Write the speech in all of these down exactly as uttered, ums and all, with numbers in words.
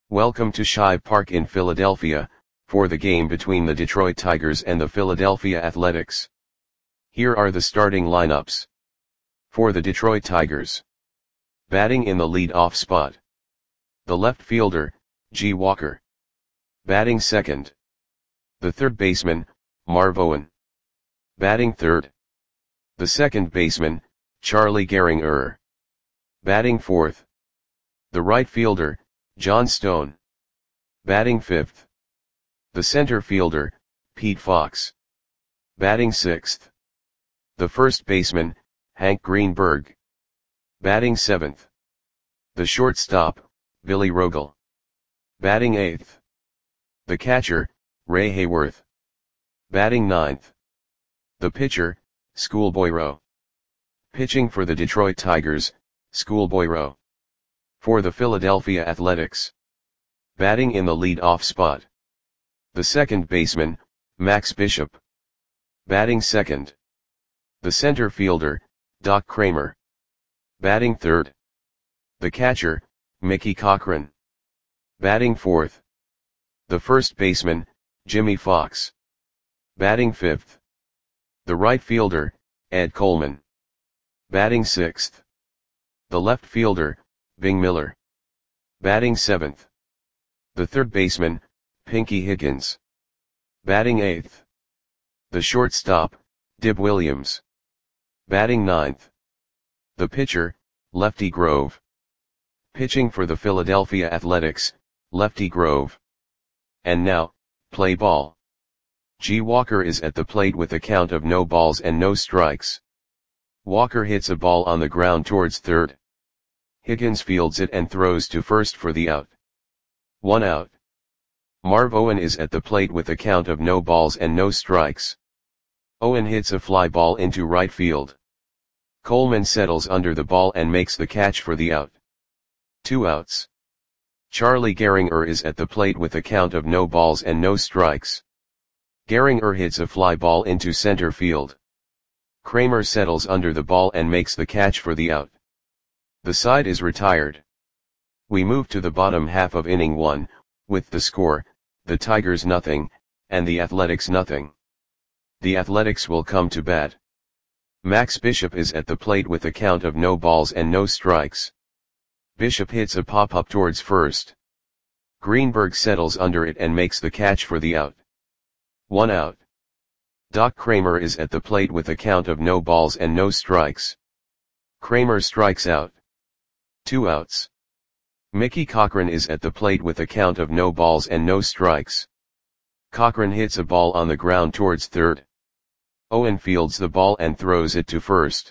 Welcome to Shive Park in Philadelphia, for the game between the Detroit Tigers and the Philadelphia Athletics. Here are the starting lineups. For the Detroit Tigers. Batting in the lead-off spot. The left fielder, G. Walker. Batting second. The third baseman, Marv Owen. Batting third. The second baseman, Charlie Gehringer. Batting fourth. The right fielder, John Stone. Batting fifth. The center fielder, Pete Fox. Batting sixth. The first baseman, Hank Greenberg. Batting seventh. The shortstop, Billy Rogel. Batting eighth. The catcher, Ray Hayworth. Batting ninth. The pitcher, Schoolboy Rowe. Pitching for the Detroit Tigers, Schoolboy Rowe. For the Philadelphia Athletics. Batting in the lead-off spot. The second baseman, Max Bishop. Batting second. The center fielder, Doc Kramer. Batting third. The catcher, Mickey Cochrane. Batting fourth. The first baseman, Jimmy Fox. Batting fifth. The right fielder, Ed Coleman. Batting sixth. The left fielder, Bing Miller. Batting seventh. The third baseman, Pinky Higgins. Batting eighth. The shortstop, Dib Williams. Batting ninth. The pitcher, Lefty Grove. Pitching for the Philadelphia Athletics, Lefty Grove. And now, play ball. G. Walker is at the plate with a count of no balls and no strikes. Walker hits a ball on the ground towards third. Higgins fields it and throws to first for the out. One out. Marv Owen is at the plate with a count of no balls and no strikes. Owen hits a fly ball into right field. Coleman settles under the ball and makes the catch for the out. Two outs. Charlie Gehringer is at the plate with a count of no balls and no strikes. Gehringer hits a fly ball into center field. Kramer settles under the ball and makes the catch for the out. The side is retired. We move to the bottom half of inning one, with the score, the Tigers nothing, and the Athletics nothing. The Athletics will come to bat. Max Bishop is at the plate with a count of no balls and no strikes. Bishop hits a pop-up towards first. Greenberg settles under it and makes the catch for the out. One out. Doc Kramer is at the plate with a count of no balls and no strikes. Kramer strikes out. Two outs. Mickey Cochrane is at the plate with a count of no balls and no strikes. Cochrane hits a ball on the ground towards third. Owen fields the ball and throws it to first.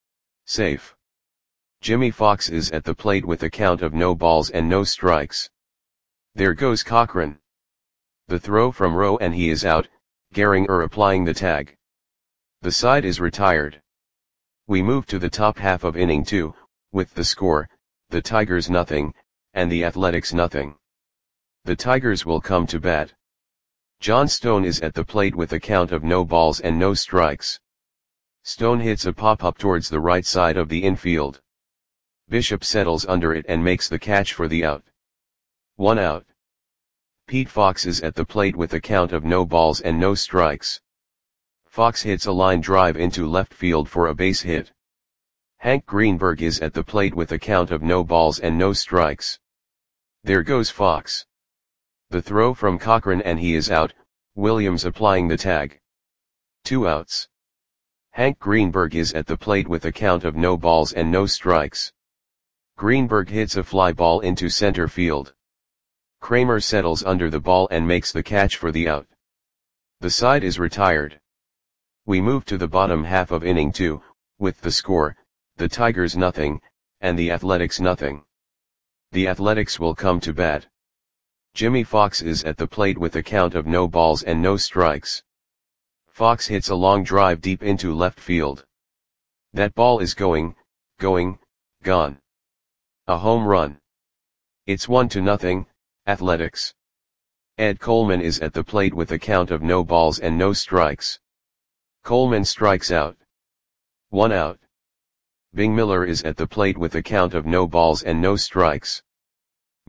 Safe. Jimmy Fox is at the plate with a count of no balls and no strikes. There goes Cochrane. The throw from Rowe and he is out, Gehringer applying the tag. The side is retired. We move to the top half of inning two, with the score, the Tigers nothing, and the Athletics nothing. The Tigers will come to bat. John Stone is at the plate with a count of no balls and no strikes. Stone hits a pop-up towards the right side of the infield. Bishop settles under it and makes the catch for the out. One out. Pete Fox is at the plate with a count of no balls and no strikes. Fox hits a line drive into left field for a base hit. Hank Greenberg is at the plate with a count of no balls and no strikes. There goes Fox. The throw from Cochrane and he is out, Williams applying the tag. Two outs. Hank Greenberg is at the plate with a count of no balls and no strikes. Greenberg hits a fly ball into center field. Kramer settles under the ball and makes the catch for the out. The side is retired. We move to the bottom half of inning two, with the score, the Tigers nothing, and the Athletics nothing. The Athletics will come to bat. Jimmy Fox is at the plate with a count of no balls and no strikes. Fox hits a long drive deep into left field. That ball is going, going, gone. A home run. It's one to nothing, Athletics. Ed Coleman is at the plate with a count of no balls and no strikes. Coleman strikes out. One out. Bing Miller is at the plate with a count of no balls and no strikes.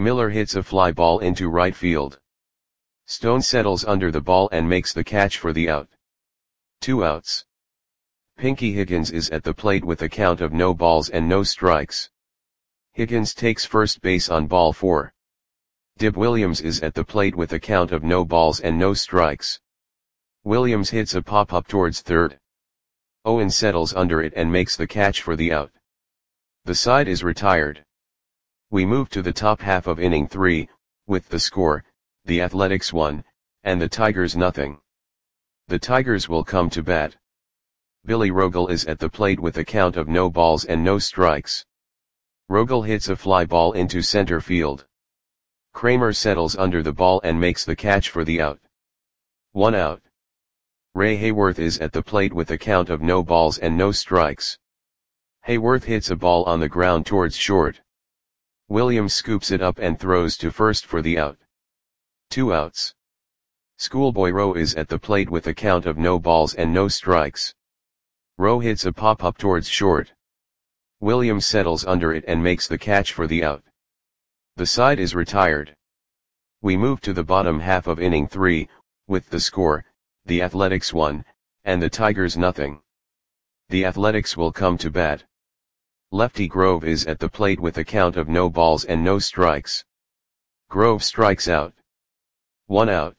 Miller hits a fly ball into right field. Stone settles under the ball and makes the catch for the out. Two outs. Pinky Higgins is at the plate with a count of no balls and no strikes. Higgins takes first base on ball four. Dib Williams is at the plate with a count of no balls and no strikes. Williams hits a pop-up towards third. Owen settles under it and makes the catch for the out. The side is retired. We move to the top half of inning three, with the score, the Athletics one, and the Tigers nothing. The Tigers will come to bat. Billy Rogel is at the plate with a count of no balls and no strikes. Rogel hits a fly ball into center field. Kramer settles under the ball and makes the catch for the out. One out. Ray Hayworth is at the plate with a count of no balls and no strikes. Hayworth hits a ball on the ground towards short. Williams scoops it up and throws to first for the out. Two outs. Schoolboy Rowe is at the plate with a count of no balls and no strikes. Rowe hits a pop-up towards short. Williams settles under it and makes the catch for the out. The side is retired. We move to the bottom half of inning three, with the score, the Athletics one, and the Tigers nothing. The Athletics will come to bat. Lefty Grove is at the plate with a count of no balls and no strikes. Grove strikes out. One out.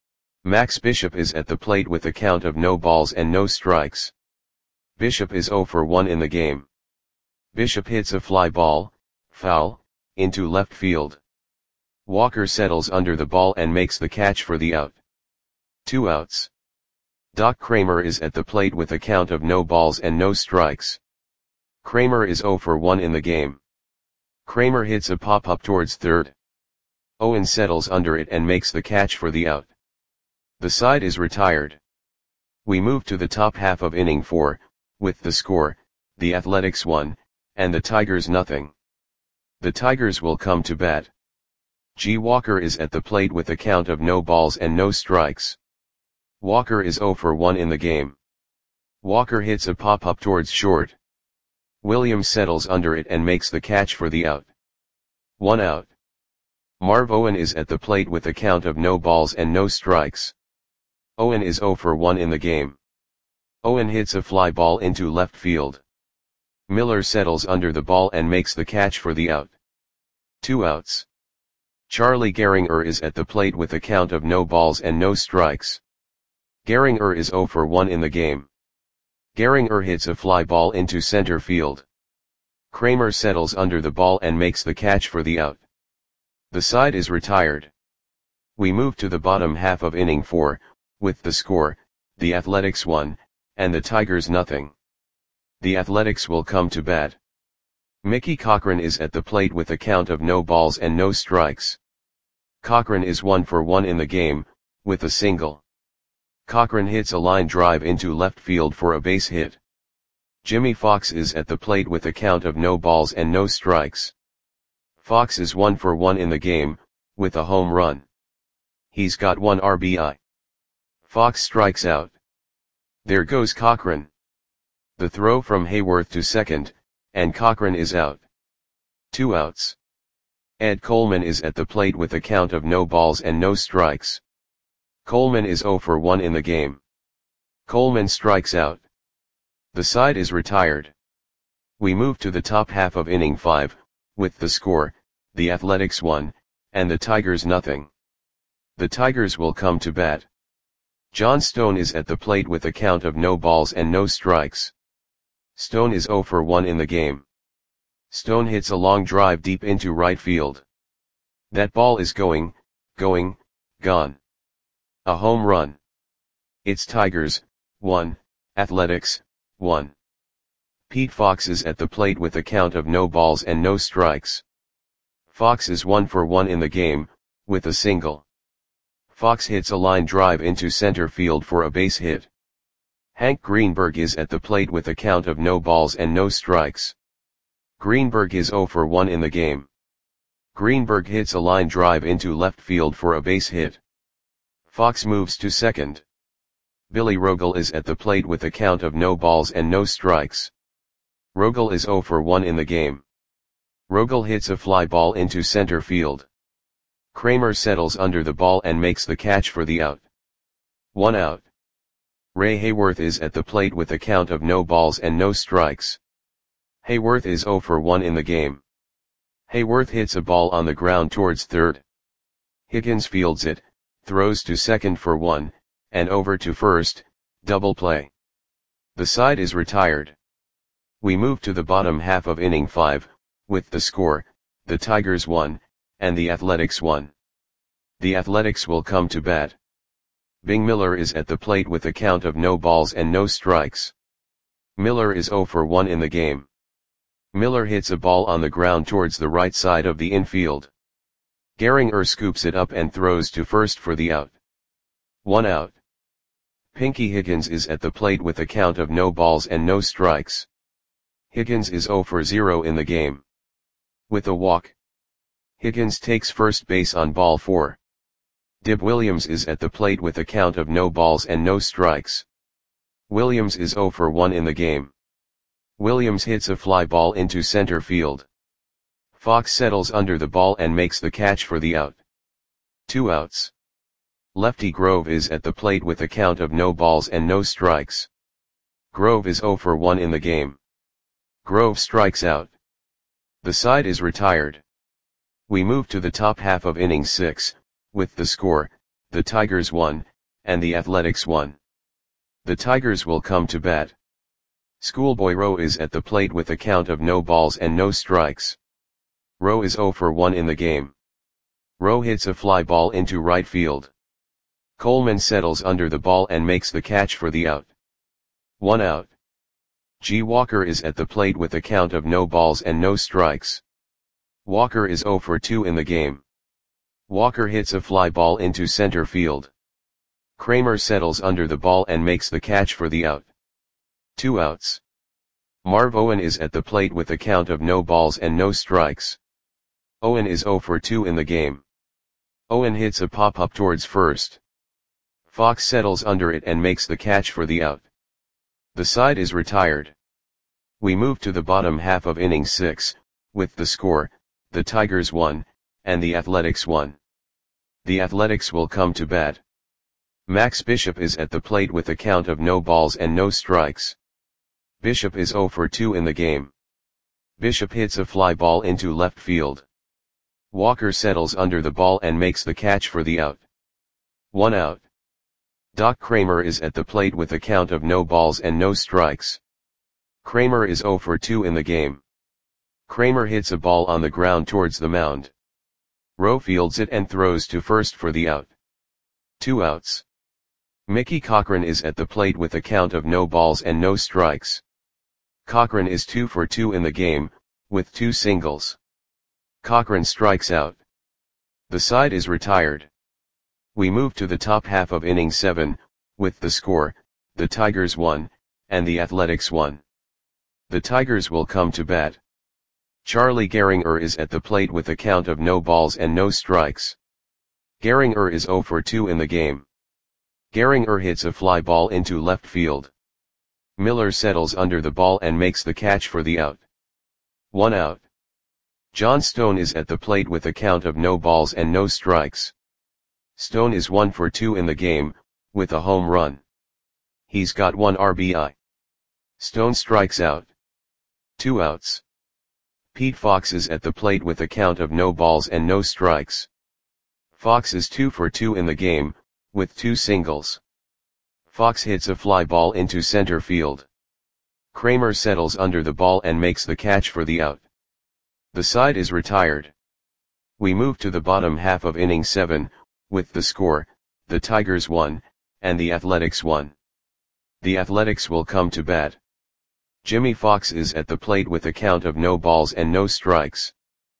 Max Bishop is at the plate with a count of no balls and no strikes. Bishop is oh for one in the game. Bishop hits a fly ball, foul, into left field. Walker settles under the ball and makes the catch for the out. Two outs. Doc Kramer is at the plate with a count of no balls and no strikes. Kramer is oh for one in the game. Kramer hits a pop-up towards third. Owen settles under it and makes the catch for the out. The side is retired. We move to the top half of inning four, with the score, the Athletics one, and the Tigers nothing. The Tigers will come to bat. G. Walker is at the plate with a count of no balls and no strikes. Walker is oh for one in the game. Walker hits a pop-up towards short. Williams settles under it and makes the catch for the out. One out. Marv Owen is at the plate with a count of no balls and no strikes. Owen is oh for one in the game. Owen hits a fly ball into left field. Miller settles under the ball and makes the catch for the out. Two outs. Charlie Gehringer is at the plate with a count of no balls and no strikes. Gehringer is oh for one in the game. Gehringer hits a fly ball into center field. Kramer settles under the ball and makes the catch for the out. The side is retired. We move to the bottom half of inning four, with the score, the Athletics one, and the Tigers nothing. The Athletics will come to bat. Mickey Cochran is at the plate with a count of no balls and no strikes. Cochran is one for one in the game, with a single. Cochran hits a line drive into left field for a base hit. Jimmy Fox is at the plate with a count of no balls and no strikes. Fox is one for one in the game, with a home run. He's got one R B I. Fox strikes out. There goes Cochran. The throw from Hayworth to second, and Cochran is out. Two outs. Ed Coleman is at the plate with a count of no balls and no strikes. Coleman is oh for one in the game. Coleman strikes out. The side is retired. We move to the top half of inning five, with the score, the Athletics one, and the Tigers nothing. The Tigers will come to bat. John Stone is at the plate with a count of no balls and no strikes. Stone is oh for one in the game. Stone hits a long drive deep into right field. That ball is going, going, gone. A home run. It's Tigers, one, Athletics, one. Pete Fox is at the plate with a count of no balls and no strikes. Fox is one for one in the game, with a single. Fox hits a line drive into center field for a base hit. Hank Greenberg is at the plate with a count of no balls and no strikes. Greenberg is oh for one in the game. Greenberg hits a line drive into left field for a base hit. Fox moves to second. Billy Rogel is at the plate with a count of no balls and no strikes. Rogel is oh for one in the game. Rogel hits a fly ball into center field. Kramer settles under the ball and makes the catch for the out. One out. Ray Hayworth is at the plate with a count of no balls and no strikes. Hayworth is zero for one in the game. Hayworth hits a ball on the ground towards third. Higgins fields it, throws to second for one, and over to first, double play. The side is retired. We move to the bottom half of inning five, with the score, the Tigers won, and the Athletics won. The Athletics will come to bat. Bing Miller is at the plate with a count of no balls and no strikes. Miller is zero for one in the game. Miller hits a ball on the ground towards the right side of the infield. Gehringer scoops it up and throws to first for the out. One out. Pinky Higgins is at the plate with a count of no balls and no strikes. Higgins is zero for zero in the game. With a walk, Higgins takes first base on ball four. Dib Williams is at the plate with a count of no balls and no strikes. Williams is zero for one in the game. Williams hits a fly ball into center field. Fox settles under the ball and makes the catch for the out. Two outs. Lefty Grove is at the plate with a count of no balls and no strikes. Grove is zero for one in the game. Grove strikes out. The side is retired. We move to the top half of inning six, with the score, the Tigers won, and the Athletics won. The Tigers will come to bat. Schoolboy Rowe is at the plate with a count of no balls and no strikes. Rowe is zero for one in the game. Rowe hits a fly ball into right field. Coleman settles under the ball and makes the catch for the out. One out. G. Walker is at the plate with a count of no balls and no strikes. Walker is zero for two in the game. Walker hits a fly ball into center field. Kramer settles under the ball and makes the catch for the out. Two outs. Marv Owen is at the plate with a count of no balls and no strikes. Owen is zero for two in the game. Owen hits a pop-up towards first. Fox settles under it and makes the catch for the out. The side is retired. We move to the bottom half of inning six, with the score, the Tigers won, and the Athletics won. The Athletics will come to bat. Max Bishop is at the plate with a count of no balls and no strikes. Bishop is zero for two in the game. Bishop hits a fly ball into left field. Walker settles under the ball and makes the catch for the out. One out. Doc Kramer is at the plate with a count of no balls and no strikes. Kramer is zero for two in the game. Kramer hits a ball on the ground towards the mound. Rowe fields it and throws to first for the out. Two outs. Mickey Cochrane is at the plate with a count of no balls and no strikes. Cochrane is two for two in the game, with two singles. Cochrane strikes out. The side is retired. We move to the top half of inning seven, with the score, the Tigers won, and the Athletics won. The Tigers will come to bat. Charlie Gehringer is at the plate with a count of no balls and no strikes. Gehringer is zero for two in the game. Gehringer hits a fly ball into left field. Miller settles under the ball and makes the catch for the out. One out. John Stone is at the plate with a count of no balls and no strikes. Stone is one for two in the game, with a home run. He's got one R B I. Stone strikes out. Two outs. Pete Fox is at the plate with a count of no balls and no strikes. Fox is two for two in the game, with two singles. Fox hits a fly ball into center field. Kramer settles under the ball and makes the catch for the out. The side is retired. We move to the bottom half of inning seven, with the score, the Tigers won, and the Athletics won. The Athletics will come to bat. Jimmy Fox is at the plate with a count of no balls and no strikes.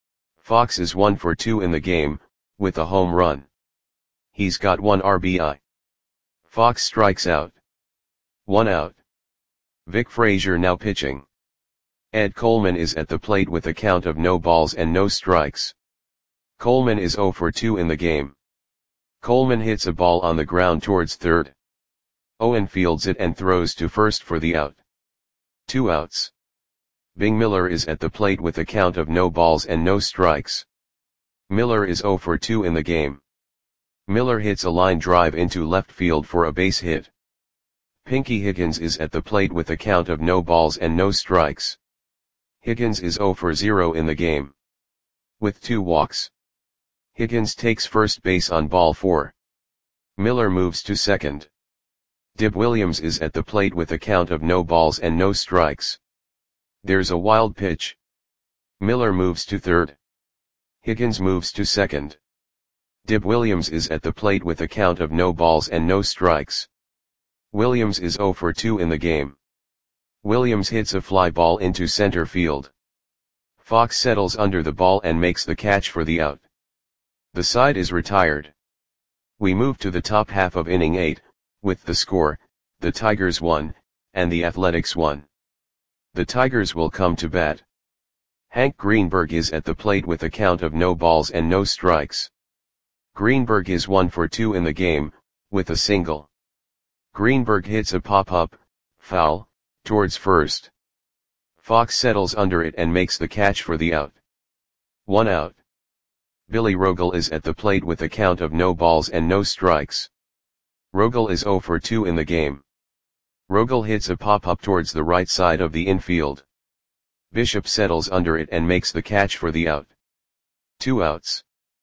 Fox is one for two in the game, with a home run. He's got one R B I. Fox strikes out. One out. Vic Frazier now pitching. Ed Coleman is at the plate with a count of no balls and no strikes. Coleman is zero for two in the game. Coleman hits a ball on the ground towards third. Owen fields it and throws to first for the out. Two outs. Bing Miller is at the plate with a count of no balls and no strikes. Miller is zero for two in the game. Miller hits a line drive into left field for a base hit. Pinky Higgins is at the plate with a count of no balls and no strikes. Higgins is zero for zero in the game. With two walks. Higgins takes first base on ball four. Miller moves to second. Dib Williams is at the plate with a count of no balls and no strikes. There's a wild pitch. Miller moves to third. Higgins moves to second. Dib Williams is at the plate with a count of no balls and no strikes. Williams is zero for two in the game. Williams hits a fly ball into center field. Fox settles under the ball and makes the catch for the out. The side is retired. We move to the top half of inning eight, with the score, the Tigers won, and the Athletics won. The Tigers will come to bat. Hank Greenberg is at the plate with a count of no balls and no strikes. Greenberg is one for two in the game, with a single. Greenberg hits a pop-up, foul, towards first. Fox settles under it and makes the catch for the out. One out. Billy Rogel is at the plate with a count of no balls and no strikes. Rogel is zero for two in the game. Rogel hits a pop-up towards the right side of the infield. Bishop settles under it and makes the catch for the out. Two outs.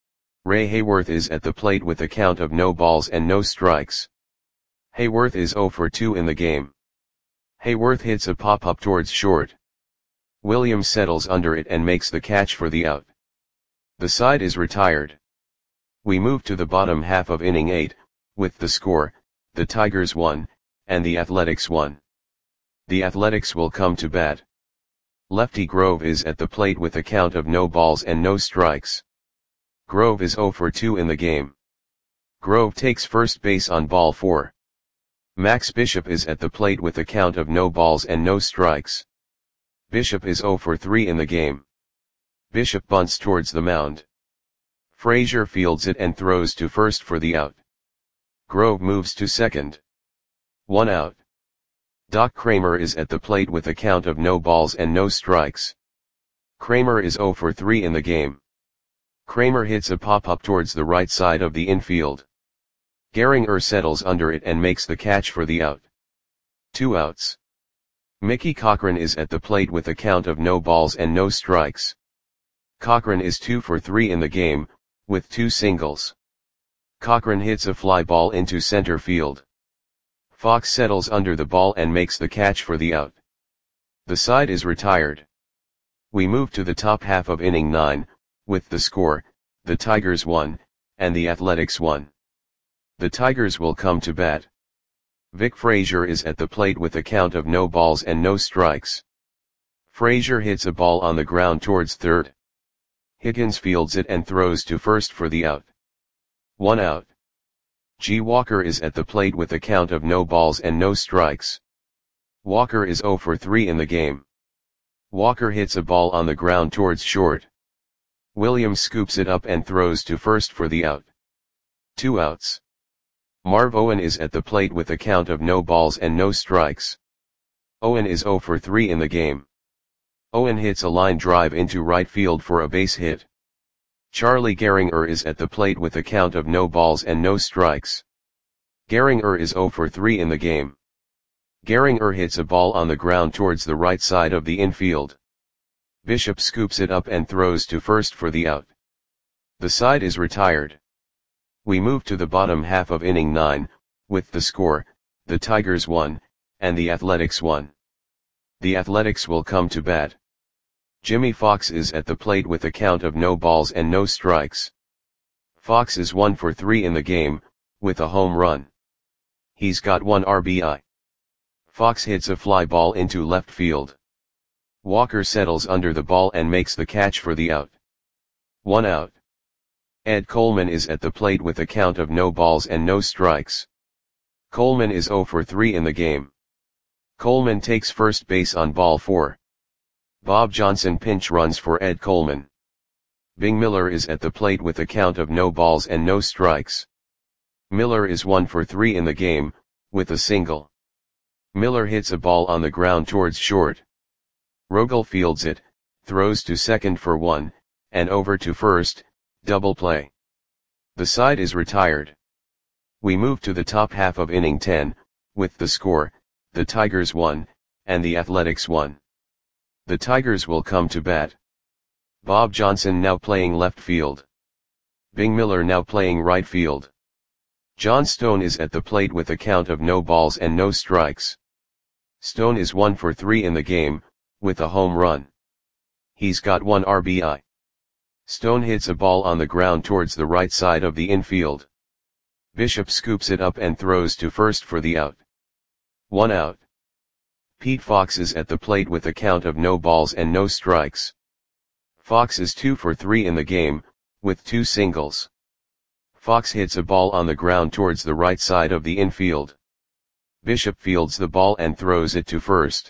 Ray Hayworth is at the plate with a count of no balls and no strikes. Hayworth is zero for two in the game. Hayworth hits a pop-up towards short. Williams settles under it and makes the catch for the out. The side is retired. We move to the bottom half of inning eight, with the score, the Tigers won, and the Athletics won. The Athletics will come to bat. Lefty Grove is at the plate with a count of no balls and no strikes. Grove is zero for two in the game. Grove takes first base on ball four. Max Bishop is at the plate with a count of no balls and no strikes. Bishop is zero for three in the game. Bishop bunts towards the mound. Frazier fields it and throws to first for the out. Grove moves to second. One out. Doc Kramer is at the plate with a count of no balls and no strikes. Kramer is zero for three in the game. Kramer hits a pop-up towards the right side of the infield. Gehringer settles under it and makes the catch for the out. Two outs. Mickey Cochran is at the plate with a count of no balls and no strikes. Cochran is two for three in the game, with two singles. Cochran hits a fly ball into center field. Fox settles under the ball and makes the catch for the out. The side is retired. We move to the top half of inning nine, with the score, the Tigers won, and the Athletics won. The Tigers will come to bat. Vic Frazier is at the plate with a count of no balls and no strikes. Frazier hits a ball on the ground towards third. Higgins fields it and throws to first for the out. One out. G. Walker is at the plate with a count of no balls and no strikes. Walker is zero for three in the game. Walker hits a ball on the ground towards short. Williams scoops it up and throws to first for the out. Two outs. Marv Owen is at the plate with a count of no balls and no strikes. Owen is zero for three in the game. Owen hits a line drive into right field for a base hit. Charlie Gehringer is at the plate with a count of no balls and no strikes. Gehringer is zero for three in the game. Gehringer hits a ball on the ground towards the right side of the infield. Bishop scoops it up and throws to first for the out. The side is retired. We move to the bottom half of inning nine, with the score, the Tigers won, and the Athletics won. The Athletics will come to bat. Jimmy Fox is at the plate with a count of no balls and no strikes. Fox is one for three in the game, with a home run. He's got one R B I. Fox hits a fly ball into left field. Walker settles under the ball and makes the catch for the out. One out. Ed Coleman is at the plate with a count of no balls and no strikes. Coleman is zero for three in the game. Coleman takes first base on ball four. Bob Johnson pinch runs for Ed Coleman. Bing Miller is at the plate with a count of no balls and no strikes. Miller is one for three in the game, with a single. Miller hits a ball on the ground towards short. Rogel fields it, throws to second for one, and over to first, Double play. The side is retired. We move to the top half of inning ten, with the score, the Tigers one, and the Athletics one. The Tigers will come to bat. Bob Johnson now playing left field. Bing Miller now playing right field. John Stone is at the plate with a count of no balls and no strikes. Stone is one for three in the game, with a home run. He's got one R B I. Stone hits a ball on the ground towards the right side of the infield. Bishop scoops it up and throws to first for the out. One out. Pete Fox is at the plate with a count of no balls and no strikes. Fox is two for three in the game, with two singles. Fox hits a ball on the ground towards the right side of the infield. Bishop fields the ball and throws it to first.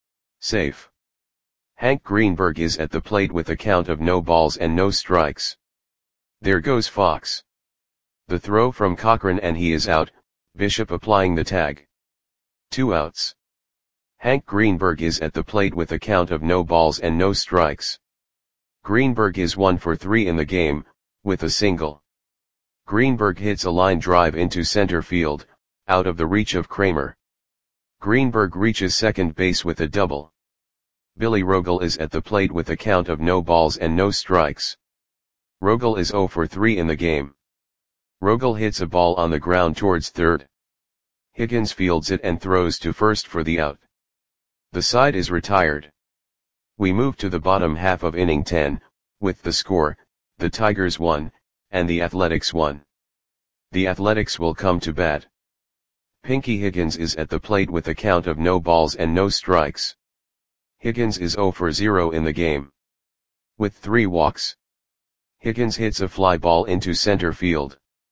Safe. Hank Greenberg is at the plate with a count of no balls and no strikes. There goes Fox. The throw from Cochran and he is out, Bishop applying the tag. Two outs. Hank Greenberg is at the plate with a count of no balls and no strikes. Greenberg is one for three in the game, with a single. Greenberg hits a line drive into center field, out of the reach of Kramer. Greenberg reaches second base with a double. Billy Rogel is at the plate with a count of no balls and no strikes. Rogel is zero for three in the game. Rogel hits a ball on the ground towards third. Higgins fields it and throws to first for the out. The side is retired. We move to the bottom half of inning ten, with the score, the Tigers one, and the Athletics one. The Athletics will come to bat. Pinky Higgins is at the plate with a count of no balls and no strikes. Higgins is zero for zero in the game. With three walks. Higgins hits a fly ball into center field.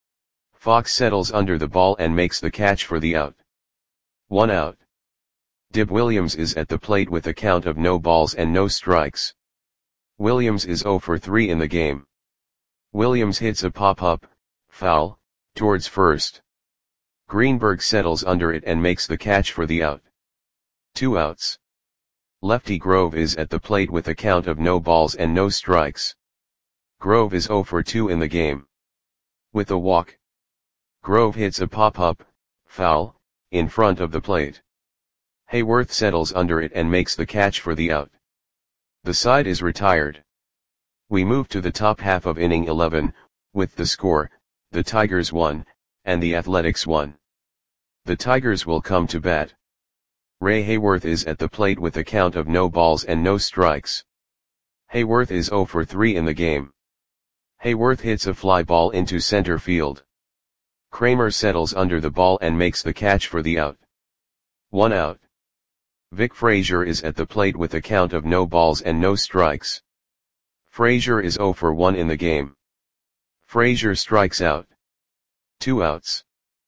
Fox settles under the ball and makes the catch for the out. One out. Dib Williams is at the plate with a count of no balls and no strikes. Williams is zero for three in the game. Williams hits a pop-up, foul, towards first. Greenberg settles under it and makes the catch for the out. Two outs. Lefty Grove is at the plate with a count of no balls and no strikes. Grove is zero for two in the game. With a walk. Grove hits a pop-up, foul, in front of the plate. Hayworth settles under it and makes the catch for the out. The side is retired. We move to the top half of inning eleven, with the score, the Tigers one, and the Athletics one. The Tigers will come to bat. Ray Hayworth is at the plate with a count of no balls and no strikes. Hayworth is zero for three in the game. Hayworth hits a fly ball into center field. Kramer settles under the ball and makes the catch for the out. One out. Vic Frazier is at the plate with a count of no balls and no strikes. Frazier is zero for one in the game. Frazier strikes out. Two outs.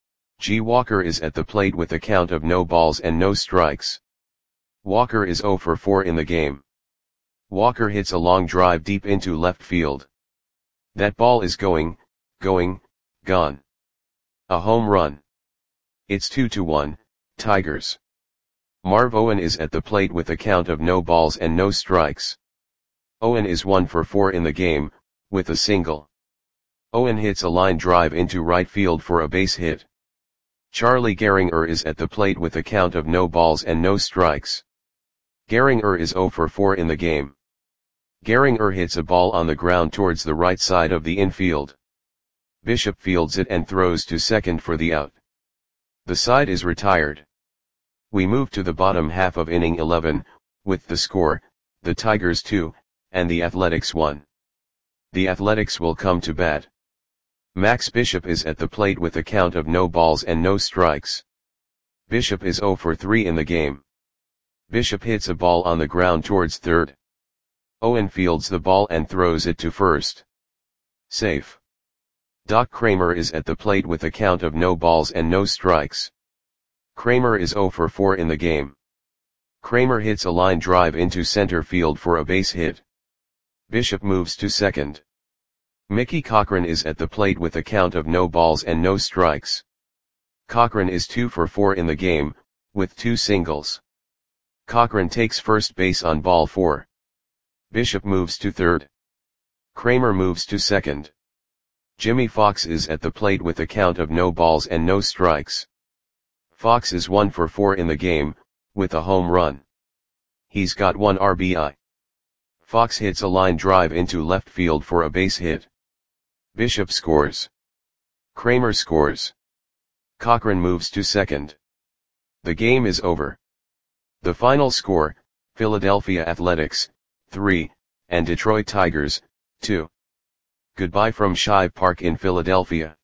G. Walker is at the plate with a count of no balls and no strikes. Walker is zero for four in the game. Walker hits a long drive deep into left field. That ball is going, going, gone. A home run. It's two to one, Tigers. Marv Owen is at the plate with a count of no balls and no strikes. Owen is one for four in the game, with a single. Owen hits a line drive into right field for a base hit. Charlie Gehringer is at the plate with a count of no balls and no strikes. Gehringer is zero for four in the game. Gehringer hits a ball on the ground towards the right side of the infield. Bishop fields it and throws to second for the out. The side is retired. We move to the bottom half of inning eleven, with the score, the Tigers two, and the Athletics one. The Athletics will come to bat. Max Bishop is at the plate with a count of no balls and no strikes. Bishop is zero for three in the game. Bishop hits a ball on the ground towards third. Owen fields the ball and throws it to first. Safe. Doc Kramer is at the plate with a count of no balls and no strikes. Kramer is zero for four in the game. Kramer hits a line drive into center field for a base hit. Bishop moves to second. Mickey Cochran is at the plate with a count of no balls and no strikes. Cochran is two for four in the game, with two singles. Cochran takes first base on ball four. Bishop moves to third. Kramer moves to second. Jimmy Fox is at the plate with a count of no balls and no strikes. Fox is one for four in the game, with a home run. He's got one R B I. Fox hits a line drive into left field for a base hit. Bishop scores. Kramer scores. Cochran moves to second. The game is over. The final score, Philadelphia Athletics, three, and Detroit Tigers, two. Goodbye from Shive Park in Philadelphia.